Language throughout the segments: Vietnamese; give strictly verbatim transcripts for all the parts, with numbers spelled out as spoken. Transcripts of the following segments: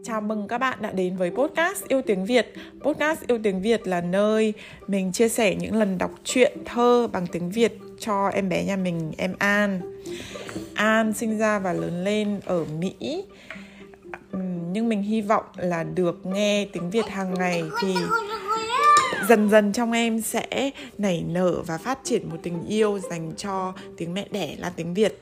Chào mừng các bạn đã đến với podcast Yêu Tiếng Việt. Podcast Yêu Tiếng Việt là nơi mình chia sẻ những lần đọc truyện thơ bằng tiếng Việt cho em bé nhà mình, em An. An sinh ra và lớn lên ở Mỹ, nhưng mình hy vọng là được nghe tiếng Việt hàng ngày thì dần dần trong em sẽ nảy nở và phát triển một tình yêu dành cho tiếng mẹ đẻ là tiếng Việt.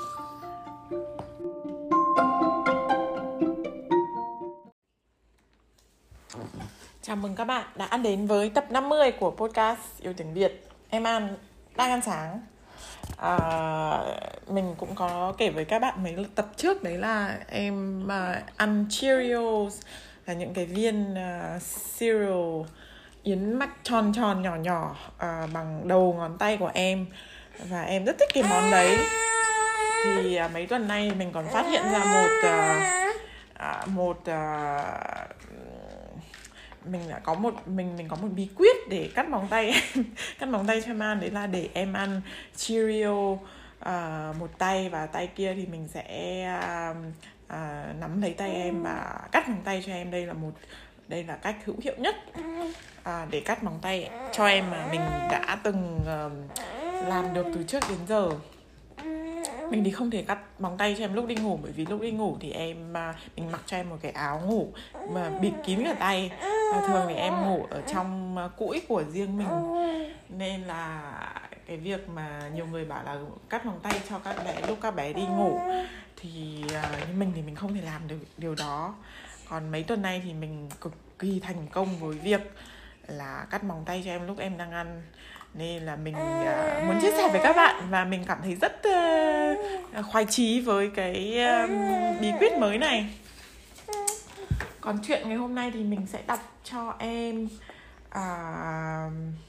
Chào mừng các bạn đã đến với tập năm mươi của podcast Yêu Tiếng Việt. Em An đang ăn sáng. à, Mình cũng có kể với các bạn mấy tập trước, đấy là em uh, ăn Cheerios, là những cái viên uh, cereal yến mạch tròn tròn nhỏ nhỏ uh, bằng đầu ngón tay của em. Và em rất thích cái món đấy. Thì uh, mấy tuần nay mình còn phát hiện ra một uh, uh, Một uh, mình đã có một mình mình có một bí quyết để cắt móng tay em cắt móng tay cho em ăn, đấy là để em ăn Cheerio uh, một tay, và tay kia thì mình sẽ uh, uh, nắm lấy tay em và cắt móng tay cho em. Đây là một đây là cách hữu hiệu nhất uh, để cắt móng tay cho em mà mình đã từng uh, làm được từ trước đến giờ. Mình thì không thể cắt móng tay cho em lúc đi ngủ, bởi vì lúc đi ngủ thì em mình mặc cho em một cái áo ngủ mà bịt kín cả tay, và thường thì em ngủ ở trong cũi của riêng mình, nên là cái việc mà nhiều người bảo là cắt móng tay cho các bé lúc các bé đi ngủ thì như mình thì mình không thể làm được điều đó. Còn mấy tuần nay thì mình cực kỳ thành công với việc là cắt móng tay cho em lúc em đang ăn, nên là mình uh, muốn chia sẻ với các bạn, và mình cảm thấy rất uh, khoái chí với cái uh, bí quyết mới này. Còn chuyện ngày hôm nay thì mình sẽ đọc cho em uh,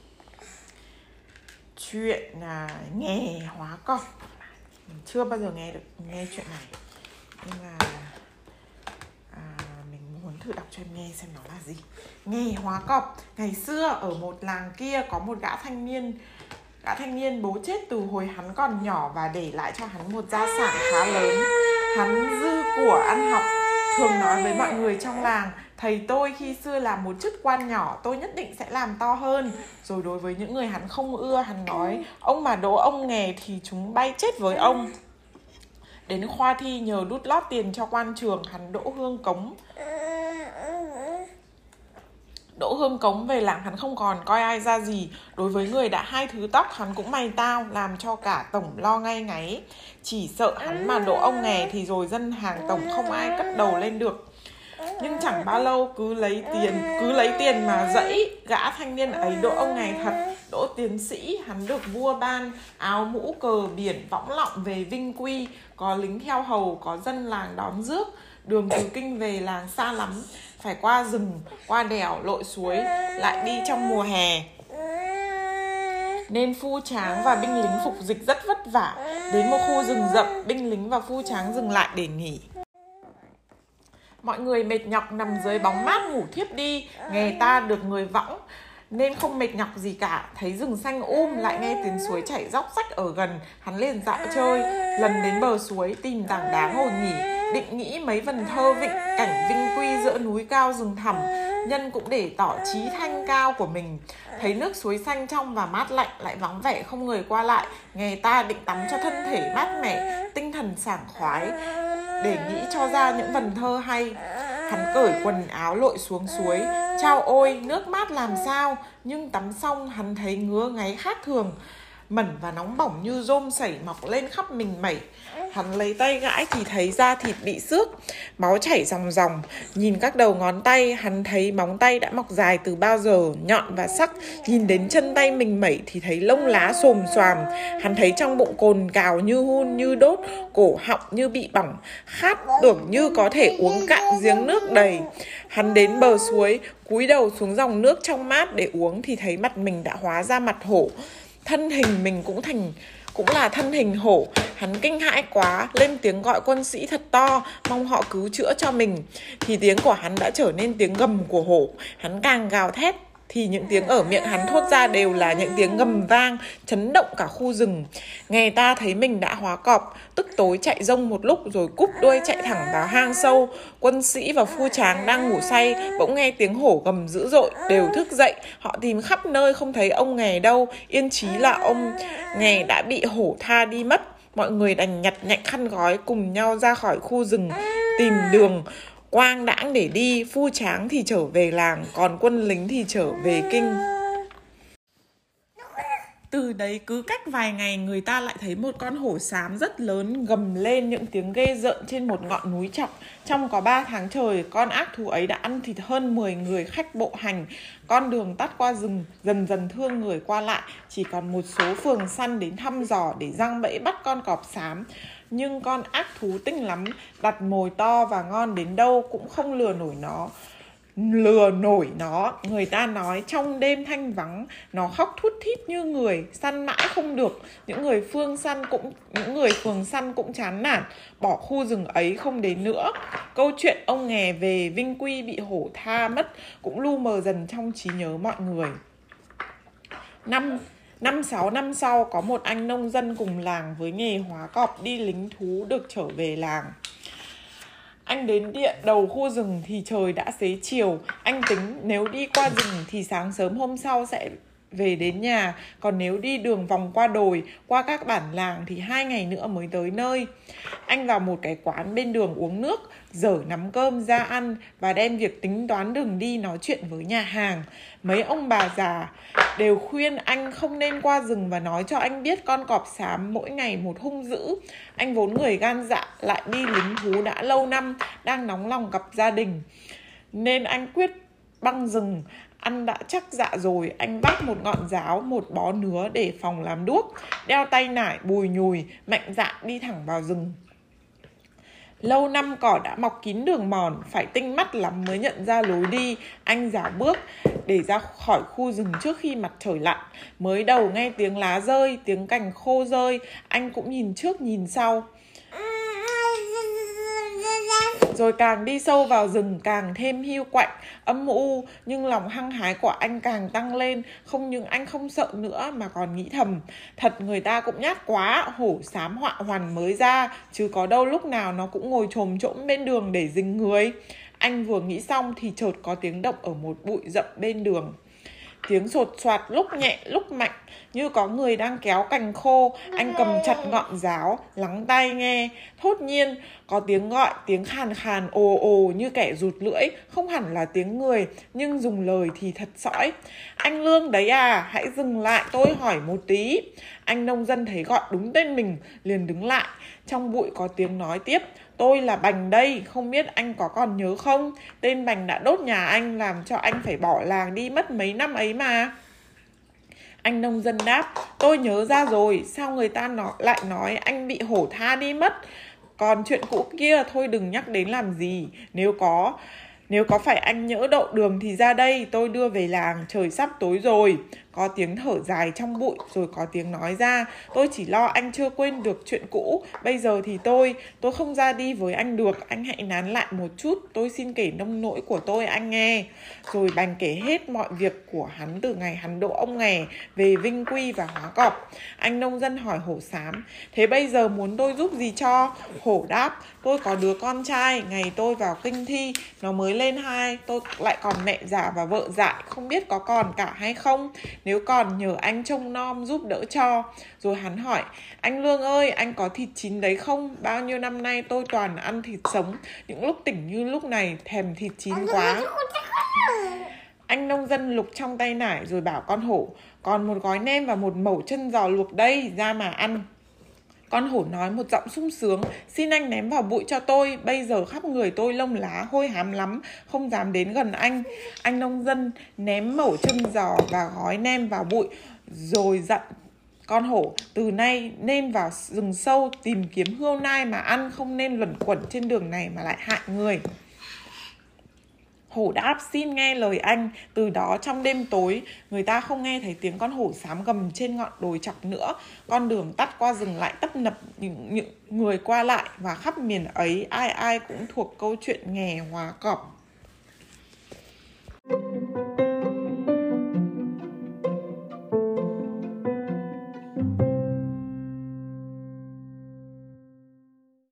chuyện uh, Nghè Hóa Cọc. Mình chưa bao giờ nghe được nghe chuyện này, nên là uh, mình muốn thử đọc cho em nghe xem nó là gì. Nghè Hóa Cọc. Ngày xưa ở một làng kia có một gã thanh niên Gã thanh niên bố chết từ hồi hắn còn nhỏ và để lại cho hắn một gia sản khá lớn. Hắn dư của ăn học, thường nói với mọi người trong làng: thầy tôi khi xưa làm một chức quan nhỏ, tôi nhất định sẽ làm to hơn. Rồi đối với những người hắn không ưa, hắn nói: ông mà đỗ ông nghè thì chúng bay chết với ông. Đến khoa thi nhờ đút lót tiền cho quan trường, hắn đỗ hương cống. Đỗ hương cống về làng hắn không còn coi ai ra gì. Đối với người đã hai thứ tóc, hắn cũng mày tao, làm cho cả tổng lo ngay ngáy. Chỉ sợ hắn mà đỗ ông nghè thì rồi dân hàng tổng không ai cất đầu lên được. Nhưng chẳng bao lâu cứ lấy tiền cứ lấy tiền mà dẫy, gã thanh niên ấy đỗ ông nghè thật, đỗ tiến sĩ. Hắn được vua ban áo mũ cờ biển võng lọng về Vinh Quy, có lính theo hầu, có dân làng đón rước. Đường từ Kinh về làng xa lắm, phải qua rừng, qua đèo, lội suối, lại đi trong mùa hè, nên phu tráng và binh lính phục dịch rất vất vả. Đến một khu rừng rậm, binh lính và phu tráng dừng lại để nghỉ. Mọi người mệt nhọc nằm dưới bóng mát ngủ thiếp đi. Nghè ta được người võng nên không mệt nhọc gì cả. Thấy rừng xanh um, lại nghe tiếng suối chảy róc rách ở gần, hắn liền dạo chơi. Lần đến bờ suối, tìm tảng đá ngồi nghỉ, định nghĩ mấy vần thơ vịnh cảnh Vinh Quy giữa núi cao rừng thẳm, nhân cũng để tỏ trí thanh cao của mình. Thấy nước suối xanh trong và mát lạnh, lại vắng vẻ không người qua lại, nghè ta định tắm cho thân thể mát mẻ, tinh thần sảng khoái, để nghĩ cho ra những vần thơ hay. Hắn cởi quần áo lội xuống suối. Chao ôi, nước mát làm sao, nhưng tắm xong hắn thấy ngứa ngáy khác thường, mẩn và nóng bỏng như rôm sảy mọc lên khắp mình mẩy. Hắn lấy tay gãi thì thấy da thịt bị xước, máu chảy ròng ròng. Nhìn các đầu ngón tay, hắn thấy móng tay đã mọc dài từ bao giờ, nhọn và sắc. Nhìn đến chân tay mình mẩy thì thấy lông lá xồm xoàm. Hắn thấy trong bụng cồn cào như hun như đốt, cổ họng như bị bỏng, khát tưởng như có thể uống cạn giếng nước đầy. Hắn đến bờ suối, cúi đầu xuống dòng nước trong mát để uống thì thấy mặt mình đã hóa ra mặt hổ. Thân hình mình cũng thành cũng là thân hình hổ. Hắn kinh hãi quá, lên tiếng gọi quân sĩ thật to, mong họ cứu chữa cho mình. Thì tiếng của hắn đã trở nên tiếng gầm của hổ. Hắn càng gào thét thì những tiếng ở miệng hắn thốt ra đều là những tiếng gầm vang, chấn động cả khu rừng. Nghè ta thấy mình đã hóa cọp, tức tối chạy rông một lúc rồi cúp đuôi chạy thẳng vào hang sâu. Quân sĩ và phu tráng đang ngủ say bỗng nghe tiếng hổ gầm dữ dội, đều thức dậy. Họ tìm khắp nơi không thấy ông Nghè đâu, yên chí là ông Nghè đã bị hổ tha đi mất. Mọi người đành nhặt nhạnh khăn gói cùng nhau ra khỏi khu rừng, tìm đường quang đãng để đi. Phu tráng thì trở về làng, còn quân lính thì trở về kinh. Từ đấy cứ cách vài ngày người ta lại thấy một con hổ xám rất lớn gầm lên những tiếng ghê rợn trên một ngọn núi chọc. Trong có ba tháng trời, con ác thú ấy đã ăn thịt hơn mười người khách bộ hành. Con đường tắt qua rừng dần dần thưa người qua lại, chỉ còn một số phường săn đến thăm dò để giăng bẫy bắt con cọp xám. Nhưng con ác thú tinh lắm, đặt mồi to và ngon đến đâu cũng không lừa nổi nó. Lừa nổi nó, người ta nói trong đêm thanh vắng, nó khóc thút thít như người, săn mãi không được. Những người phương săn cũng những người phường săn cũng chán nản, bỏ khu rừng ấy không đến nữa. Câu chuyện ông Nghè về Vinh Quy bị hổ tha mất cũng lu mờ dần trong trí nhớ mọi người. Năm Năm sáu năm sau, có một anh nông dân cùng làng với nghề hóa cọp đi lính thú được trở về làng. Anh đến địa đầu khu rừng thì trời đã xế chiều. Anh tính nếu đi qua rừng thì sáng sớm hôm sau sẽ về đến nhà. Còn nếu đi đường vòng qua đồi, qua các bản làng thì hai ngày nữa mới tới nơi. Anh vào một cái quán bên đường uống nước, dở nắm cơm ra ăn và đem việc tính toán đường đi nói chuyện với nhà hàng. Mấy ông bà già đều khuyên anh không nên qua rừng và nói cho anh biết con cọp xám mỗi ngày một hung dữ. Anh vốn người gan dạ, lại đi lính thú đã lâu năm, đang nóng lòng gặp gia đình, nên anh quyết băng rừng. Ăn đã chắc dạ rồi, anh vác một ngọn giáo, một bó nứa để phòng làm đuốc, đeo tay nải bùi nhùi, mạnh dạn đi thẳng vào rừng. Lâu năm cỏ đã mọc kín đường mòn, phải tinh mắt lắm mới nhận ra lối đi. Anh dảo bước để ra khỏi khu rừng trước khi mặt trời lặn. Mới đầu nghe tiếng lá rơi, tiếng cành khô rơi, anh cũng nhìn trước nhìn sau. Rồi càng đi sâu vào rừng càng thêm hiu quạnh, âm u, nhưng lòng hăng hái của anh càng tăng lên. Không những anh không sợ nữa mà còn nghĩ thầm, thật người ta cũng nhát quá, hổ xám họa hoàn mới ra, chứ có đâu lúc nào nó cũng ngồi chồm chỗm bên đường để rình người. Anh vừa nghĩ xong thì chợt có tiếng động ở một bụi rậm bên đường. Tiếng sột soạt lúc nhẹ lúc mạnh, như có người đang kéo cành khô. Anh cầm chặt ngọn giáo, lắng tai nghe. Thốt nhiên có tiếng gọi, tiếng khàn khàn ồ ồ như kẻ rụt lưỡi. Không hẳn là tiếng người, nhưng dùng lời thì thật sõi. Anh Lương đấy à, hãy dừng lại tôi hỏi một tí. Anh nông dân thấy gọi đúng tên mình, liền đứng lại. Trong bụi có tiếng nói tiếp, tôi là Bành đây, không biết anh có còn nhớ không? Tên Bành đã đốt nhà anh, làm cho anh phải bỏ làng đi mất mấy năm ấy mà. Anh nông dân đáp, tôi nhớ ra rồi, sao người ta nó, lại nói anh bị hổ tha đi mất? Còn chuyện cũ kia thôi đừng nhắc đến làm gì. Nếu có Nếu có phải anh nhỡ đậu đường thì ra đây, tôi đưa về làng, trời sắp tối rồi. Có tiếng thở dài trong bụi, rồi có tiếng nói ra, tôi chỉ lo anh chưa quên được chuyện cũ. Bây giờ thì tôi, tôi không ra đi với anh được, anh hãy nán lại một chút, tôi xin kể nông nỗi của tôi anh nghe. Rồi Bành kể hết mọi việc của hắn từ ngày hắn đỗ ông Nghè về Vinh Quy và hóa cọp. Anh nông dân hỏi hổ xám, thế bây giờ muốn tôi giúp gì cho? Hổ đáp, tôi có đứa con trai, ngày tôi vào kinh thi, nó mới lên hai, tôi lại còn mẹ già và vợ dại, không biết có còn cả hay không. Nếu còn nhờ anh trông nom giúp đỡ cho. Rồi hắn hỏi, anh Lương ơi, anh có thịt chín đấy không? Bao nhiêu năm nay tôi toàn ăn thịt sống, những lúc tỉnh như lúc này thèm thịt chín quá. Anh nông dân lục trong tay nải rồi bảo con hổ, còn một gói nem và một mẩu chân giò luộc đây, ra mà ăn. Con hổ nói một giọng sung sướng, xin anh ném vào bụi cho tôi, bây giờ khắp người tôi lông lá hôi hám lắm, không dám đến gần anh. Anh nông dân ném mẩu chân giò và gói nem vào bụi, rồi dặn con hổ, từ nay nên vào rừng sâu tìm kiếm hươu nai mà ăn, không nên luẩn quẩn trên đường này mà lại hại người. Hổ đáp xin nghe lời anh. Từ đó trong đêm tối, người ta không nghe thấy tiếng con hổ xám gầm trên ngọn đồi chọc nữa. Con đường tắt qua rừng lại tấp nập những, những người qua lại, và khắp miền ấy ai ai cũng thuộc câu chuyện nghè hóa cọp.